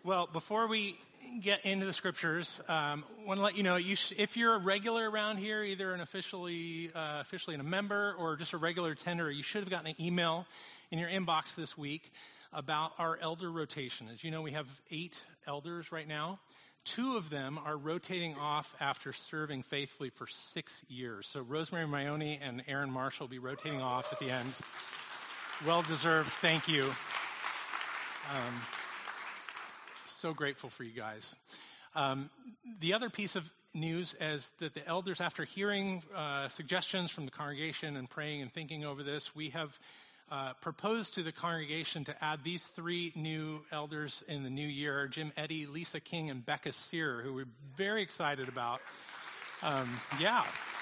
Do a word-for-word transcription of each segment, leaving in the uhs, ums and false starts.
Well, before we get into the scriptures, um, I want to let you know, you sh- if you're a regular around here, either an officially uh, officially a member or just a regular attender, you should have gotten an email in your inbox this week about our elder rotation. As you know, we have eight elders right now. Two of them are rotating off after serving faithfully for six years. So Rosemary Maione and Aaron Marshall will be rotating off at the end. Well-deserved. Thank you. Um, so grateful for you guys. Um, the other piece of news is that the elders, after hearing uh, suggestions from the congregation and praying and thinking over this, we have uh, proposed to the congregation to add these three new elders in the new year: Jim Eddy, Lisa King, and Becca Sear, who we're very excited about. Um, yeah.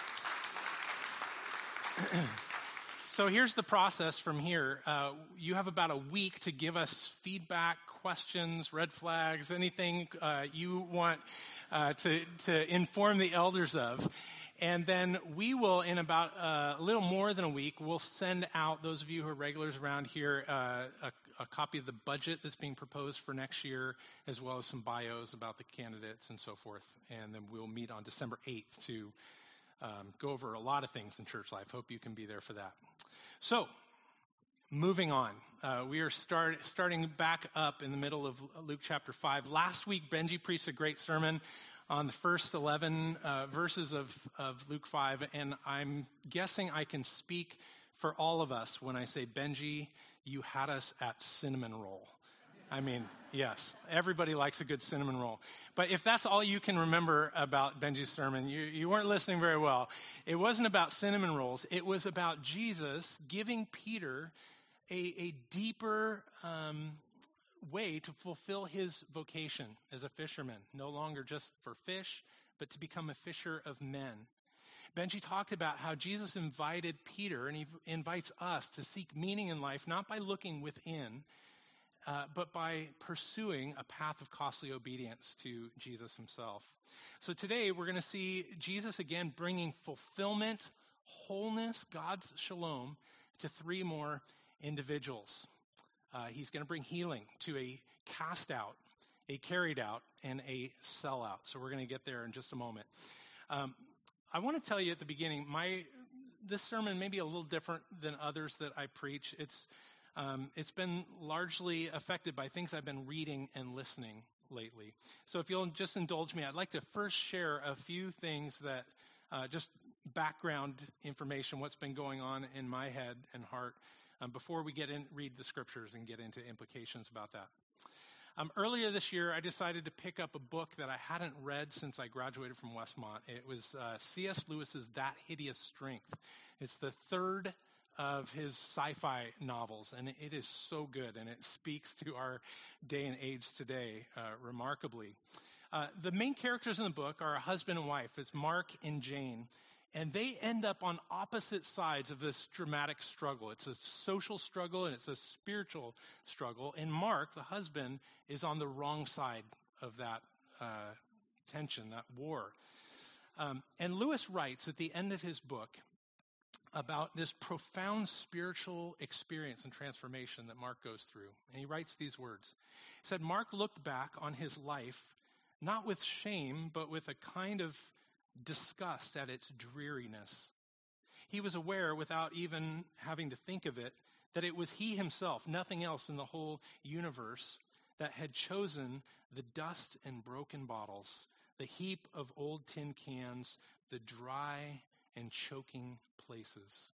So here's the process from here. Uh, you have about a week to give us feedback, questions, red flags, anything uh, you want uh, to, to inform the elders of. And then we will, in about uh, a little more than a week, we'll send out, those of you who are regulars around here, uh, a, a copy of the budget that's being proposed for next year, as well as some bios about the candidates and so forth. And then we'll meet on December eighth to Um, go over a lot of things in church life. Hope you can be there for that. So, moving on. Uh, we are start, starting back up in the middle of Luke chapter five. Last week, Benji preached a great sermon on the first eleven uh, verses of, of Luke five, and I'm guessing I can speak for all of us when I say, Benji, you had us at cinnamon roll. I mean, yes, everybody likes a good cinnamon roll. But if that's all you can remember about Benji's sermon, you, you weren't listening very well. It wasn't about cinnamon rolls. It was about Jesus giving Peter a, a deeper um, way to fulfill his vocation as a fisherman, no longer just for fish, but to become a fisher of men. Benji talked about how Jesus invited Peter, and he invites us to seek meaning in life, not by looking within, Uh, but by pursuing a path of costly obedience to Jesus himself. So today we're going to see Jesus again bringing fulfillment, wholeness, God's shalom to three more individuals. Uh, he's going to bring healing to a cast out, a carried out, and a sellout. So we're going to get there in just a moment. Um, I want to tell you at the beginning, my this sermon may be a little different than others that I preach. It's Um, it's been largely affected by things I've been reading and listening lately. So if you'll just indulge me, I'd like to first share a few things that, uh, just background information, what's been going on in my head and heart, um, before we get in, read the scriptures and get into implications about that. Um, earlier this year, I decided to pick up a book that I hadn't read since I graduated from Westmont. It was uh, C S Lewis's That Hideous Strength. It's the third of his sci-fi novels, and it is so good, and it speaks to our day and age today uh, remarkably. Uh, the main characters in the book are a husband and wife. It's Mark and Jane, and they end up on opposite sides of this dramatic struggle. It's a social struggle, and it's a spiritual struggle, and Mark, the husband, is on the wrong side of that uh, tension, that war. Um, and Lewis writes at the end of his book about this profound spiritual experience and transformation that Mark goes through. And he writes these words. He said, Mark looked back on his life, not with shame, but with a kind of disgust at its dreariness. He was aware, without even having to think of it, that it was he himself, nothing else in the whole universe, that had chosen the dust and broken bottles, the heap of old tin cans, the dry and choking places.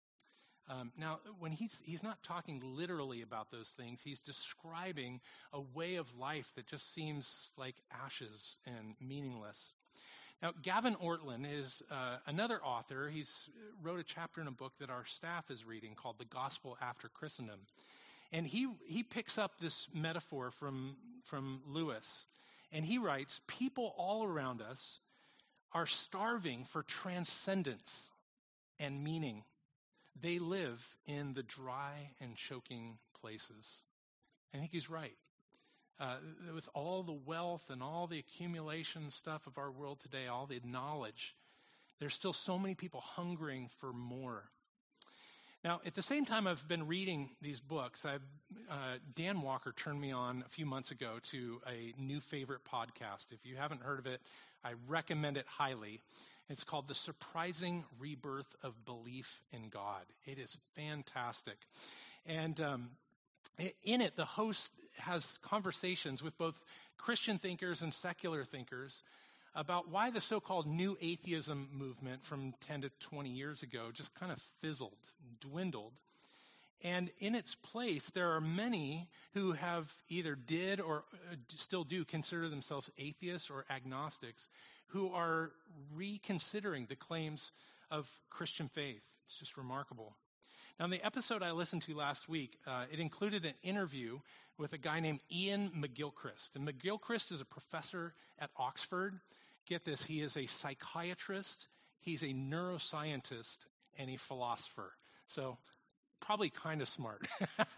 Um, now, when he's he's not talking literally about those things, he's describing a way of life that just seems like ashes and meaningless. Now, Gavin Ortlund is uh, another author. He's wrote a chapter in a book that our staff is reading called The Gospel After Christendom. And he he picks up this metaphor from, from Lewis, and he writes, people all around us are starving for transcendence and meaning. They live in the dry and choking places. I think he's right. Uh, with all the wealth and all the accumulation stuff of our world today, all the knowledge, there's still so many people hungering for more. Now, at the same time I've been reading these books, I've, uh, Dan Walker turned me on a few months ago to a new favorite podcast. If you haven't heard of it, I recommend it highly. It's called The Surprising Rebirth of Belief in God. It is fantastic. And um, in it, the host has conversations with both Christian thinkers and secular thinkers about why the so-called new atheism movement from ten to twenty years ago just kind of fizzled, dwindled. And in its place, there are many who have either did or still do consider themselves atheists or agnostics who are reconsidering the claims of Christian faith. It's just remarkable. Now, in the episode I listened to last week, uh, it included an interview with a guy named Ian McGilchrist. And McGilchrist is a professor at Oxford. Get this, he is a psychiatrist, he's a neuroscientist, and a philosopher. So probably kind of smart.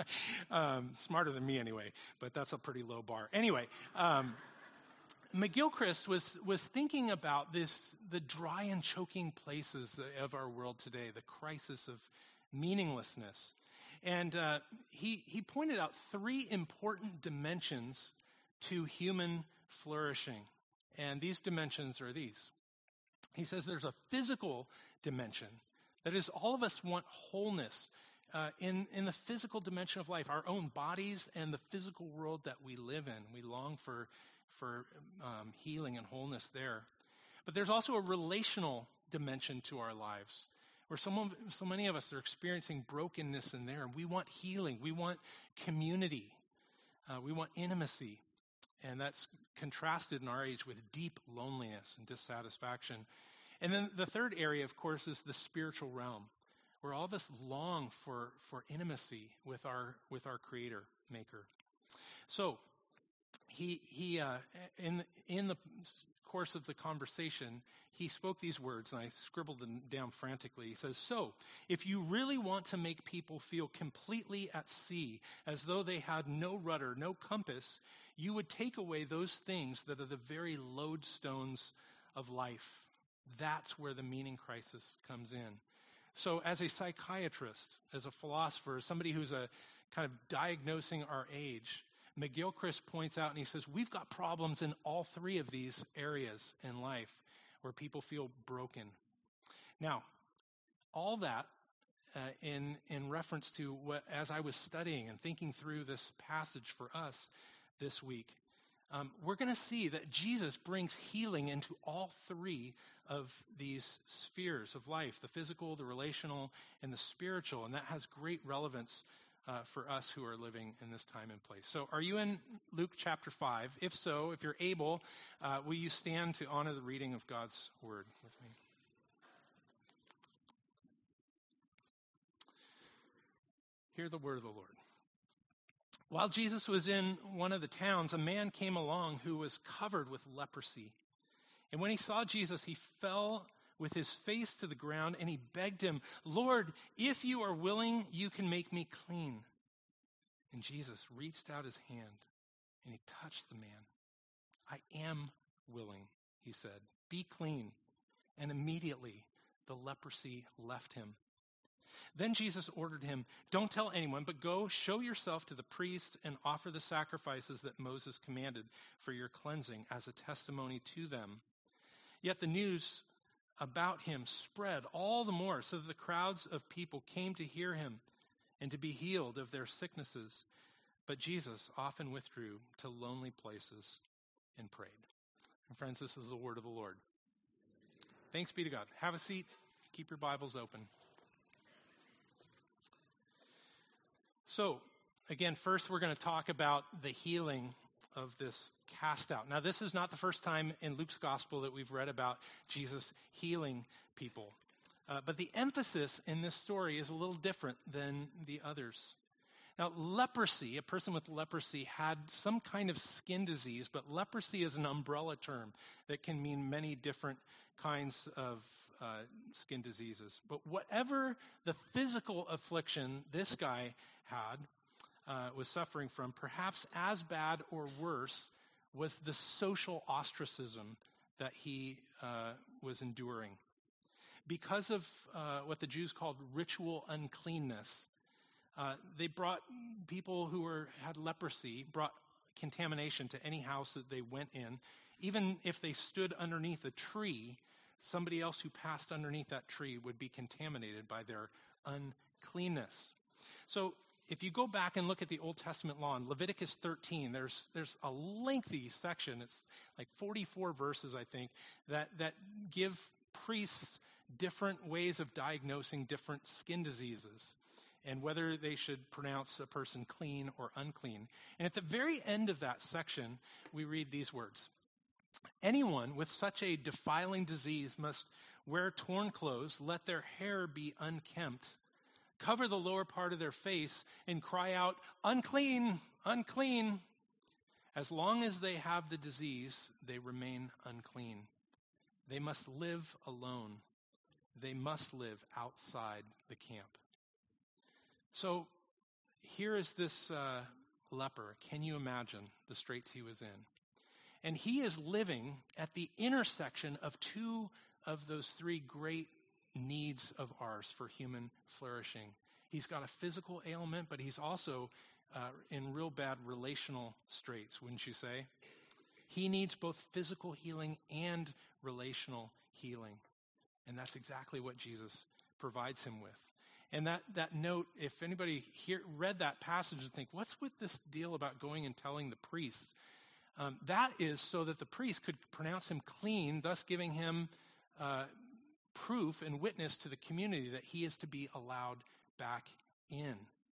um, smarter than me anyway, but that's a pretty low bar. Anyway, um, McGilchrist was, was thinking about this, the dry and choking places of our world today, the crisis of meaninglessness. And uh, he, he pointed out three important dimensions to human flourishing. And these dimensions are these. He says there's a physical dimension. That is, all of us want wholeness uh, in, in the physical dimension of life, our own bodies and the physical world that we live in. We long for, for um, healing and wholeness there. But there's also a relational dimension to our lives, where some, so many of us are experiencing brokenness in there. And we want healing. We want community. Uh, we want intimacy. And that's contrasted in our age with deep loneliness and dissatisfaction. And then the third area, of course, is the spiritual realm, where all of us long for, for intimacy with our with our Creator, Maker. So he he uh, in in the course of the conversation, he spoke these words, and I scribbled them down frantically. He says, "So, if you really want to make people feel completely at sea, as though they had no rudder, no compass, you would take away those things that are the very lodestones of life." That's where the meaning crisis comes in. So as a psychiatrist, as a philosopher, as somebody who's a kind of diagnosing our age, McGilchrist points out and he says, we've got problems in all three of these areas in life where people feel broken. Now, all that uh, in, in reference to what, as I was studying and thinking through this passage for us this week, Um, we're going to see that Jesus brings healing into all three of these spheres of life, the physical, the relational, and the spiritual. And that has great relevance uh, for us who are living in this time and place. So are you in Luke chapter five? If so, if you're able, uh, will you stand to honor the reading of God's word with me? Hear the word of the Lord. While Jesus was in one of the towns, a man came along who was covered with leprosy. And when he saw Jesus, he fell with his face to the ground and he begged him, "Lord, if you are willing, you can make me clean." And Jesus reached out his hand and he touched the man. "I am willing," he said. "Be clean." And immediately the leprosy left him. Then Jesus ordered him, "Don't tell anyone, but go show yourself to the priest and offer the sacrifices that Moses commanded for your cleansing as a testimony to them." Yet the news about him spread all the more, so that the crowds of people came to hear him and to be healed of their sicknesses. But Jesus often withdrew to lonely places and prayed. And friends, this is the word of the Lord. Thanks be to God. Have a seat. Keep your Bibles open. So, again, first we're going to talk about the healing of this cast out. Now, this is not the first time in Luke's gospel that we've read about Jesus healing people. Uh, but the emphasis in this story is a little different than the others. Now, leprosy, a person with leprosy had some kind of skin disease, but leprosy is an umbrella term that can mean many different kinds of uh, skin diseases. But whatever the physical affliction this guy had, uh, was suffering from, perhaps as bad or worse was the social ostracism that he uh, was enduring. because of uh, what the Jews called ritual uncleanness, uh, they brought people who were had leprosy, brought contamination to any house that they went in. Even if they stood underneath a tree, somebody else who passed underneath that tree would be contaminated by their uncleanness. So if you go back and look at the Old Testament law in Leviticus thirteen, there's there's a lengthy section, it's like forty-four verses, I think, that, that give priests different ways of diagnosing different skin diseases and whether they should pronounce a person clean or unclean. And at the very end of that section, we read these words. Anyone with such a defiling disease must wear torn clothes, let their hair be unkempt, cover the lower part of their face, and cry out, unclean, unclean. As long as they have the disease, they remain unclean. They must live alone. They must live outside the camp. So here is this uh, leper. Can you imagine the straits he was in? And he is living at the intersection of two of those three great needs of ours for human flourishing. He's got a physical ailment, but he's also uh, in real bad relational straits, wouldn't you say? He needs both physical healing and relational healing. And that's exactly what Jesus provides him with. And that, that note, if anybody here read that passage and think, what's with this deal about going and telling the priest? Um, that is so that the priest could pronounce him clean, thus giving him uh, proof and witness to the community that he is to be allowed back in.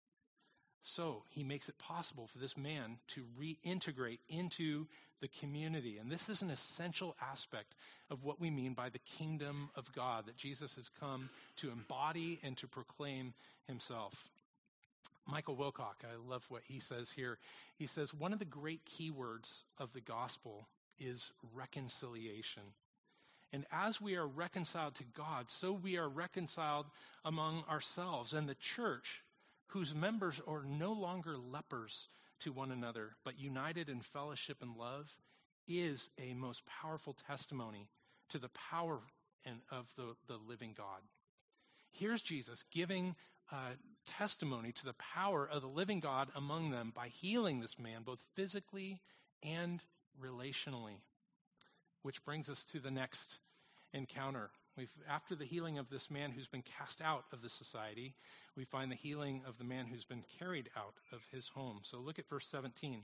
So he makes it possible for this man to reintegrate into the community. And this is an essential aspect of what we mean by the kingdom of God, that Jesus has come to embody and to proclaim himself. Michael Wilcock, I love what he says here. He says, one of the great keywords of the gospel is reconciliation. And as we are reconciled to God, so we are reconciled among ourselves. And the church, whose members are no longer lepers to one another, but united in fellowship and love, is a most powerful testimony to the power and of the, the living God. Here's Jesus giving uh, testimony to the power of the living God among them by healing this man, both physically and relationally. Which brings us to the next encounter. We've, after the healing of this man who's been cast out of the society, we find the healing of the man who's been carried out of his home. So look at verse seventeen.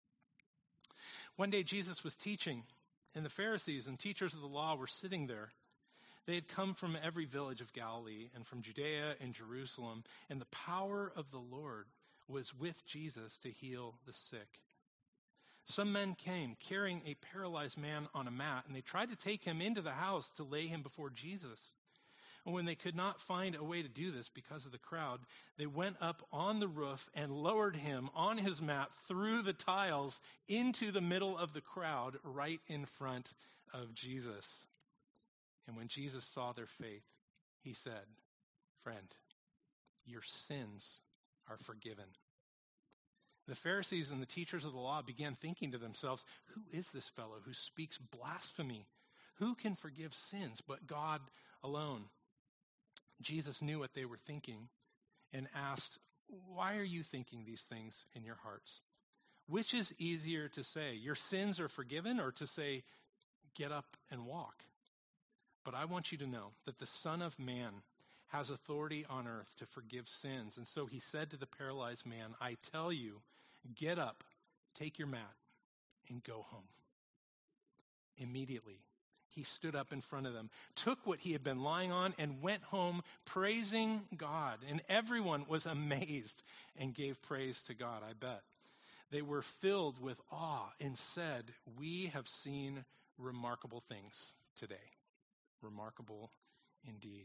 One day Jesus was teaching, and the Pharisees and teachers of the law were sitting there. They had come from every village of Galilee and from Judea and Jerusalem, and the power of the Lord was with Jesus to heal the sick. Some men came carrying a paralyzed man on a mat, and they tried to take him into the house to lay him before Jesus. And when they could not find a way to do this because of the crowd, they went up on the roof and lowered him on his mat through the tiles into the middle of the crowd right in front of Jesus. And when Jesus saw their faith, he said, "Friend, your sins are forgiven." The Pharisees and the teachers of the law began thinking to themselves, who is this fellow who speaks blasphemy? Who can forgive sins but God alone? Jesus knew what they were thinking and asked, why are you thinking these things in your hearts? Which is easier to say, your sins are forgiven, or to say, get up and walk? But I want you to know that the Son of Man has authority on earth to forgive sins. And so he said to the paralyzed man, I tell you, get up, take your mat, and go home. Immediately, he stood up in front of them, took what he had been lying on, and went home praising God. And everyone was amazed and gave praise to God, I bet. They were filled with awe and said, we have seen remarkable things today. Remarkable indeed.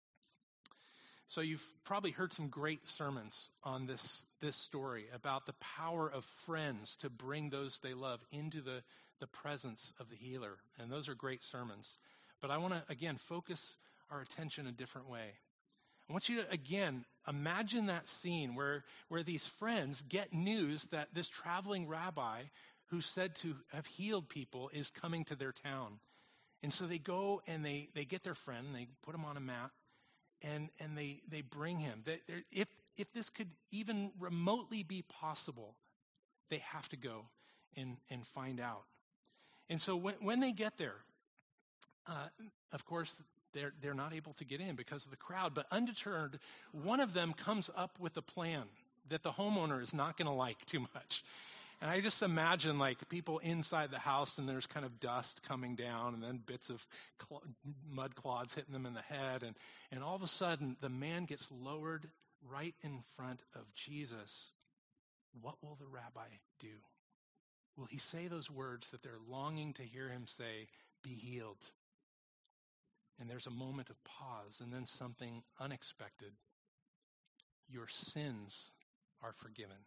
So you've probably heard some great sermons on this, this story about the power of friends to bring those they love into the, the presence of the healer. And those are great sermons. But I want to, again, focus our attention a different way. I want you to, again, imagine that scene where, where these friends get news that this traveling rabbi who's said to have healed people is coming to their town. And so they go and they, they get their friend, they put him on a mat, and, and they, they bring him. They, if, if this could even remotely be possible, they have to go and, and find out. And so when, when they get there, uh, of course, they're, they're not able to get in because of the crowd. But undeterred, one of them comes up with a plan that the homeowner is not going to like too much. And I just imagine like people inside the house and there's kind of dust coming down and then bits of cl- mud clods hitting them in the head. And, and all of a sudden, the man gets lowered right in front of Jesus. What will the rabbi do? Will he say those words that they're longing to hear him say, be healed? And there's a moment of pause and then something unexpected. Your sins are forgiven.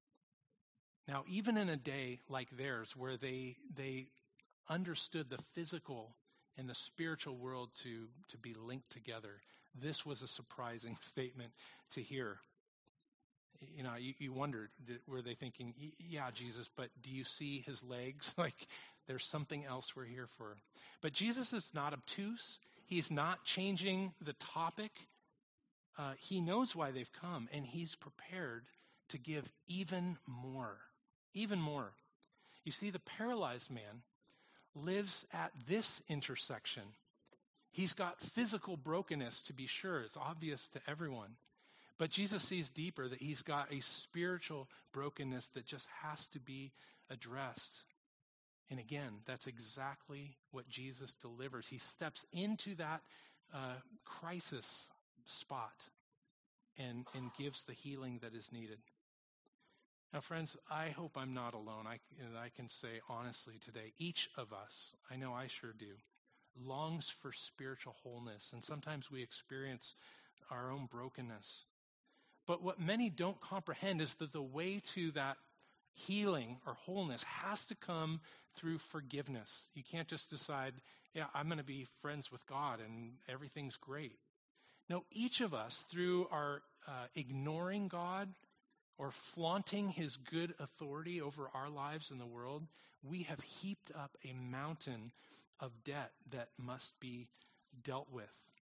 Now, even in a day like theirs where they they understood the physical and the spiritual world to, to be linked together, this was a surprising statement to hear. You know, you, you wondered, were they thinking, yeah, Jesus, but do you see his legs? Like, there's something else we're here for. But Jesus is not obtuse. He's not changing the topic. Uh, he knows why they've come, and he's prepared to give even more. Even more. You see, the paralyzed man lives at this intersection. He's got physical brokenness, to be sure. It's obvious to everyone. But Jesus sees deeper, that he's got a spiritual brokenness that just has to be addressed. And again, that's exactly what Jesus delivers. He steps into that uh, crisis spot and, and gives the healing that is needed. Now, friends, I hope I'm not alone. I, I can say honestly today, each of us, I know I sure do, longs for spiritual wholeness. And sometimes we experience our own brokenness. But what many don't comprehend is that the way to that healing or wholeness has to come through forgiveness. You can't just decide, yeah, I'm going to be friends with God and everything's great. No, each of us, through our uh, ignoring God, or flaunting his good authority over our lives in the world, we have heaped up a mountain of debt that must be dealt with.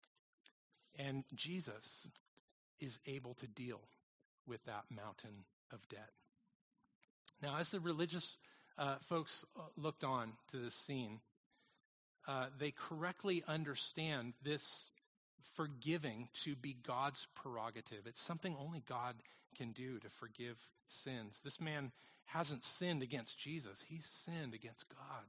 And Jesus is able to deal with that mountain of debt. Now, as the religious uh, folks looked on to this scene, uh, they correctly understand this forgiving to be God's prerogative. It's something only God can do to forgive sins. This man hasn't sinned against Jesus. He's sinned against God.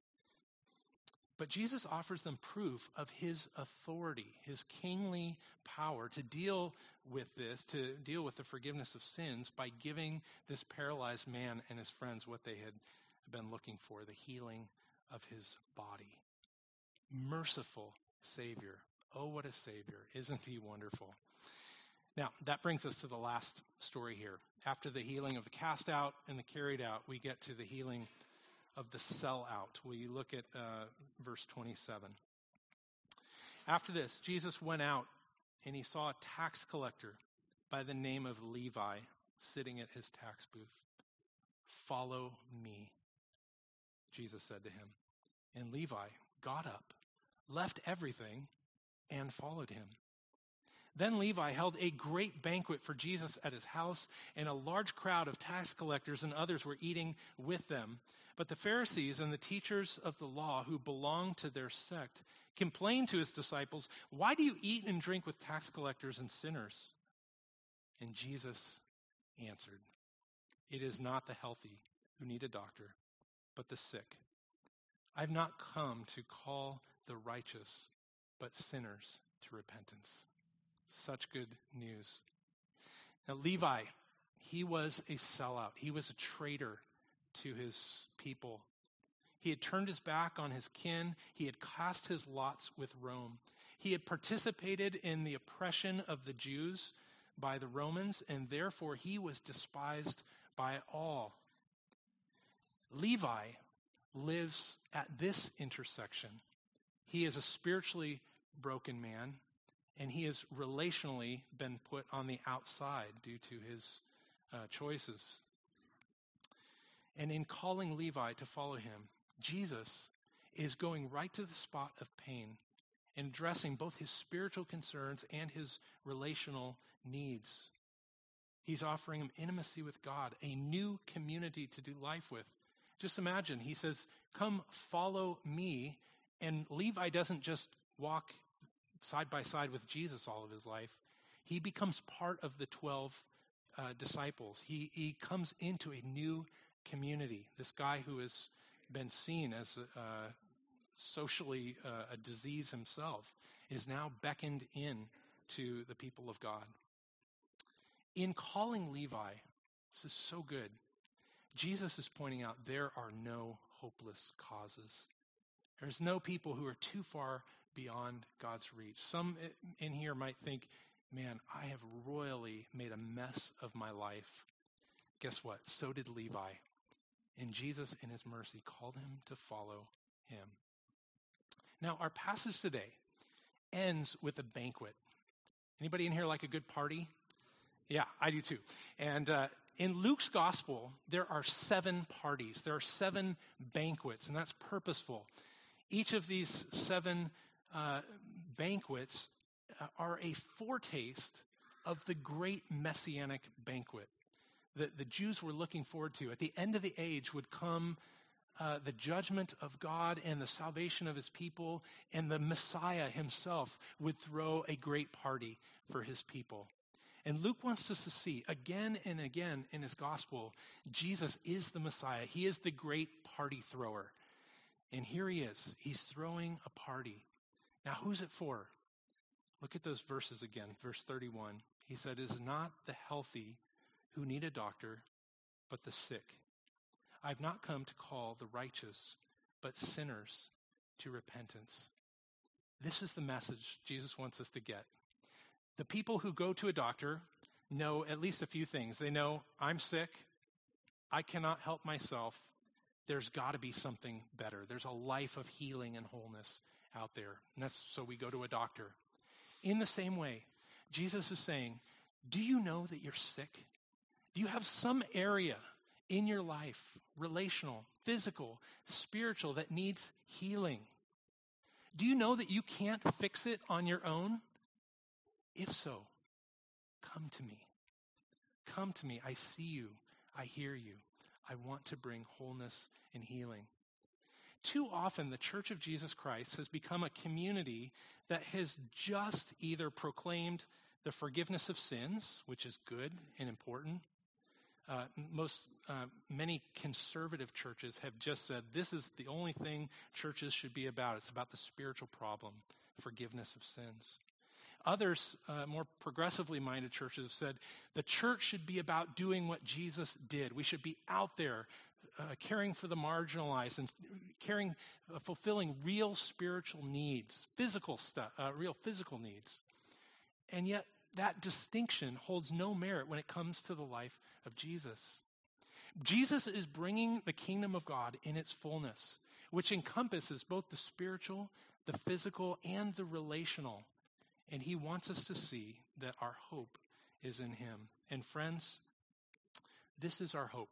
But Jesus offers them proof of his authority, his kingly power to deal with this, to deal with the forgiveness of sins by giving this paralyzed man and his friends what they had been looking for, the healing of his body. Merciful Savior. Oh, what a Savior. Isn't he wonderful? Now, that brings us to the last story here. After the healing of the cast out and the carried out, we get to the healing of the sell out. Will you look at uh, verse twenty-seven? After this, Jesus went out and he saw a tax collector by the name of Levi sitting at his tax booth. Follow me, Jesus said to him. And Levi got up, left everything, and followed him. Then Levi held a great banquet for Jesus at his house, and a large crowd of tax collectors and others were eating with them. But the Pharisees and the teachers of the law who belonged to their sect complained to his disciples, "Why do you eat and drink with tax collectors and sinners?" And Jesus answered, "It is not the healthy who need a doctor, but the sick. I have not come to call the righteous, but sinners to repentance." Such good news. Now, Levi, he was a sellout. He was a traitor to his people. He had turned his back on his kin. He had cast his lots with Rome. He had participated in the oppression of the Jews by the Romans, and therefore he was despised by all. Levi lives at this intersection. He is a spiritually broken man, and he has relationally been put on the outside due to his uh, choices. And in calling Levi to follow him, Jesus is going right to the spot of pain and addressing both his spiritual concerns and his relational needs. He's offering him intimacy with God, a new community to do life with. Just imagine, he says, come follow me. And Levi doesn't just walk side by side with Jesus all of his life. He becomes part of the twelve uh, disciples. He, he comes into a new community. This guy who has been seen as uh, socially uh, a disease himself is now beckoned in to the people of God. In calling Levi, this is so good, Jesus is pointing out there are no hopeless causes. There's no people who are too far beyond God's reach. Some in here might think, man, I have royally made a mess of my life. Guess what? So did Levi. And Jesus, in his mercy, called him to follow him. Now, our passage today ends with a banquet. Anybody in here like a good party? Yeah, I do too. And uh, in Luke's gospel, there are seven parties. There are seven banquets, and that's purposeful. Each of these seven uh, banquets uh, are a foretaste of the great messianic banquet that the Jews were looking forward to. At the end of the age would come uh, the judgment of God and the salvation of his people, and the Messiah himself would throw a great party for his people. And Luke wants us to see again and again in his gospel, Jesus is the Messiah. He is the great party thrower. And here he is. He's throwing a party. Now, who's it for? Look at those verses again. Verse thirty-one. He said, it is not the healthy who need a doctor, but the sick. I've not come to call the righteous, but sinners to repentance. This is the message Jesus wants us to get. The people who go to a doctor know at least a few things. They know, I'm sick. I cannot help myself. There's got to be something better. There's a life of healing and wholeness out there. And that's so we go to a doctor. In the same way, Jesus is saying, do you know that you're sick? Do you have some area in your life, relational, physical, spiritual, that needs healing? Do you know that you can't fix it on your own? If so, come to me. Come to me. I see you. I hear you. I want to bring wholeness and healing. Too often, the Church of Jesus Christ has become a community that has just either proclaimed the forgiveness of sins, which is good and important. Uh, most, uh, many conservative churches have just said this is the only thing churches should be about. It's about the spiritual problem, forgiveness of sins. Others, uh, more progressively minded churches have said the church should be about doing what Jesus did. We should be out there uh, caring for the marginalized and caring, uh, fulfilling real spiritual needs, physical stuff, uh, real physical needs. And yet that distinction holds no merit when it comes to the life of Jesus. Jesus is bringing the kingdom of God in its fullness, which encompasses both the spiritual, the physical, and the relational. And he wants us to see that our hope is in him. And friends, this is our hope.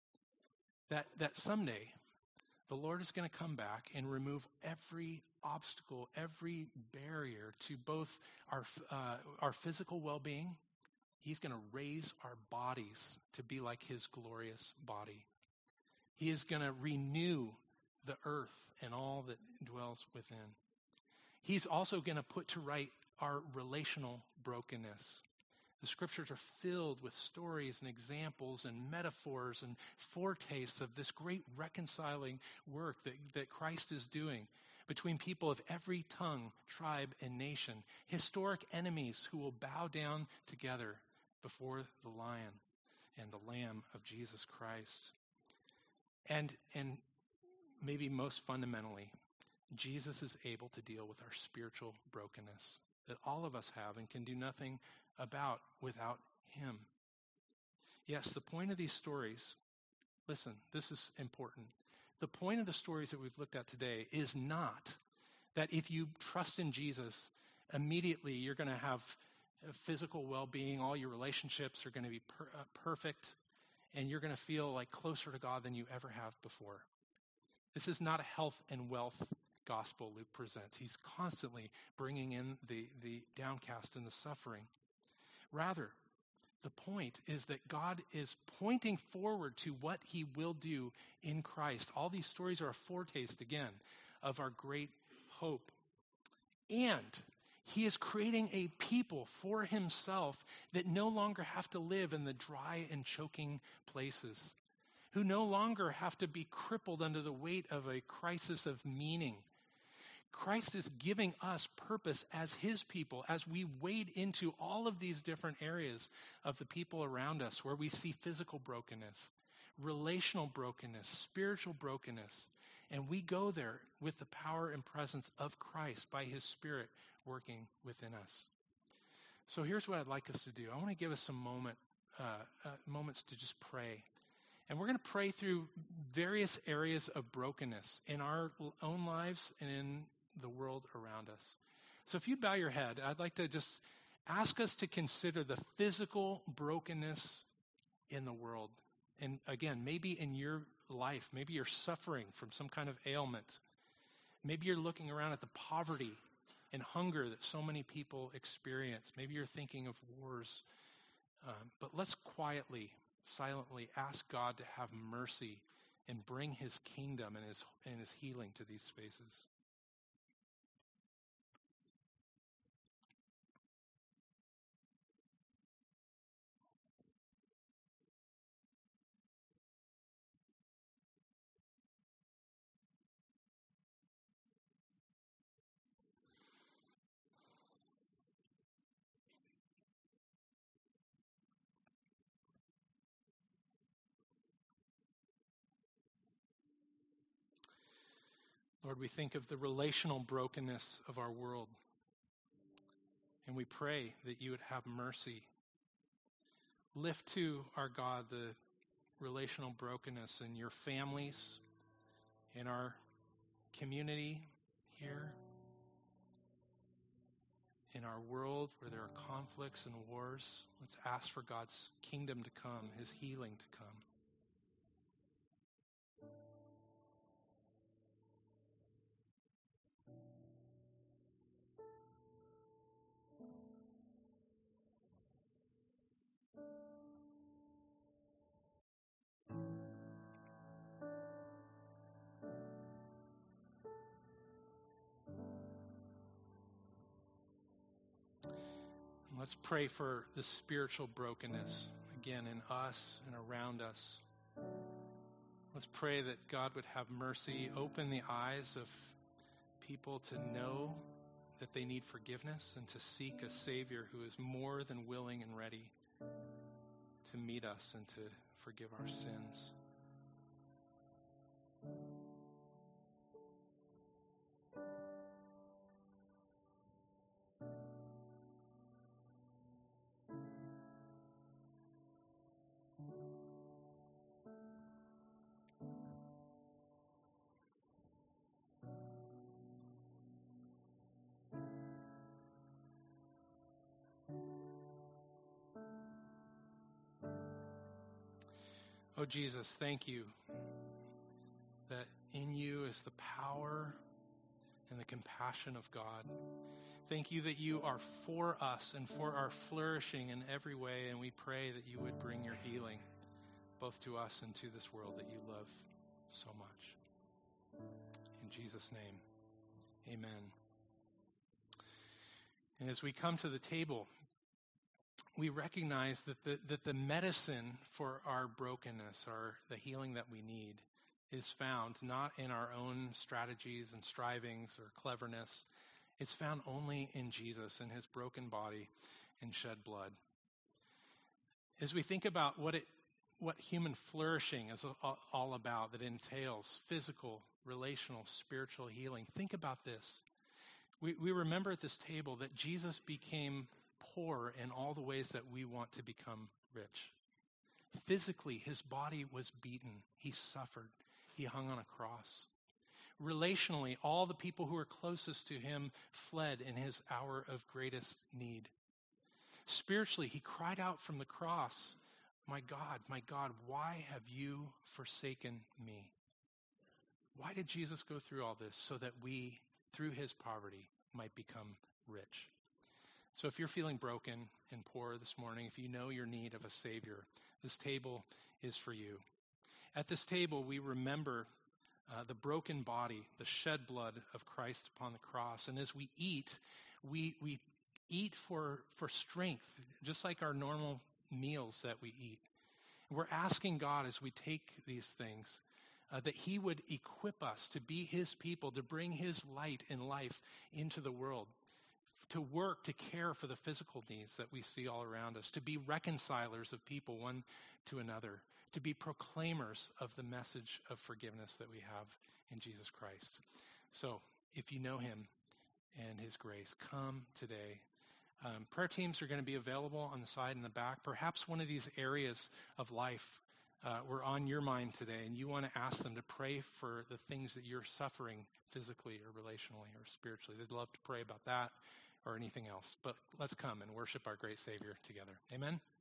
That, that someday the Lord is going to come back and remove every obstacle, every barrier to both our, uh, our physical well-being. He's going to raise our bodies to be like his glorious body. He is going to renew the earth and all that dwells within. He's also going to put to right our relational brokenness. The scriptures are filled with stories and examples and metaphors and foretastes of this great reconciling work that, that Christ is doing between people of every tongue, tribe, and nation. Historic enemies who will bow down together before the Lion and the Lamb of Jesus Christ. And, and maybe most fundamentally, Jesus is able to deal with our spiritual brokenness that all of us have and can do nothing about without him. Yes, the point of these stories, listen, this is important. The point of the stories that we've looked at today is not that if you trust in Jesus, immediately you're going to have physical well-being, all your relationships are going to be per- uh, perfect, and you're going to feel like closer to God than you ever have before. This is not a health and wealth gospel Luke presents. He's constantly bringing in the, the downcast and the suffering. Rather, the point is that God is pointing forward to what he will do in Christ. All these stories are a foretaste, again, of our great hope. And he is creating a people for himself that no longer have to live in the dry and choking places, who no longer have to be crippled under the weight of a crisis of meaning. Christ is giving us purpose as his people as we wade into all of these different areas of the people around us where we see physical brokenness, relational brokenness, spiritual brokenness. And we go there with the power and presence of Christ by his Spirit working within us. So here's what I'd like us to do. I want to give us some moment, uh, uh, moments to just pray. And we're going to pray through various areas of brokenness in our own lives and in the world around us. So if you'd bow your head, I'd like to just ask us to consider the physical brokenness in the world. And again, maybe in your life, maybe you're suffering from some kind of ailment. Maybe you're looking around at the poverty and hunger that so many people experience. Maybe you're thinking of wars. Um, but let's quietly, silently ask God to have mercy and bring his kingdom and his, and his healing to these spaces. Lord, we think of the relational brokenness of our world, and we pray that you would have mercy. Lift to our God the relational brokenness in your families, in our community here, in our world where there are conflicts and wars. Let's ask for God's kingdom to come, his healing to come. Let's pray for the spiritual brokenness, again, in us and around us. Let's pray that God would have mercy, open the eyes of people to know that they need forgiveness and to seek a Savior who is more than willing and ready to meet us and to forgive our sins. Oh, Jesus, thank you that in you is the power and the compassion of God. Thank you that you are for us and for our flourishing in every way, and we pray that you would bring your healing both to us and to this world that you love so much. In Jesus' name, amen. And as we come to the table, we recognize that the, that the medicine for our brokenness, or the healing that we need, is found not in our own strategies and strivings or cleverness. It's found only in Jesus and his broken body and shed blood. As we think about what it, what human flourishing is all about, that entails physical, relational, spiritual healing, think about this. We, we remember at this table that Jesus became poor in all the ways that we want to become rich. Physically, his body was beaten. He suffered. He hung on a cross. Relationally, all the people who were closest to him fled in his hour of greatest need. Spiritually, he cried out from the cross, "My God, my God, why have you forsaken me?" Why did Jesus go through all this? So that we, through his poverty, might become rich. So if you're feeling broken and poor this morning, if you know your need of a Savior, this table is for you. At this table, we remember uh, the broken body, the shed blood of Christ upon the cross. And as we eat, we we eat for, for strength, just like our normal meals that we eat. And we're asking God as we take these things uh, that he would equip us to be his people, to bring his light and life into the world, to work, to care for the physical needs that we see all around us, to be reconcilers of people one to another, to be proclaimers of the message of forgiveness that we have in Jesus Christ. So if you know him and his grace, come today. Um, prayer teams are going to be available on the side and the back. Perhaps one of these areas of life uh, were on your mind today, and you want to ask them to pray for the things that you're suffering physically or relationally or spiritually. They'd love to pray about that or anything else. But let's come and worship our great Savior together. Amen.